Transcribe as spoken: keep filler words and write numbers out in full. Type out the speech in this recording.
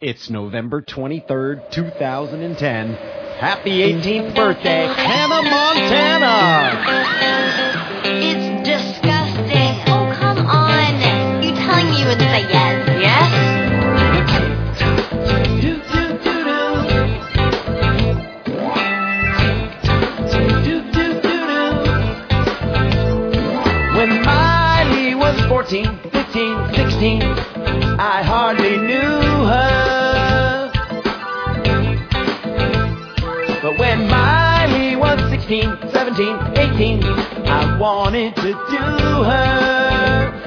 It's November twenty-third, two thousand ten. Happy eighteenth birthday, Hannah Montana! It's disgusting. Oh, come on. You telling me you would say yes? Yes? When Miley was fourteen, fifteen, sixteen, I hardly knew her. But when Miley was sixteen, seventeen, eighteen, I wanted to do her.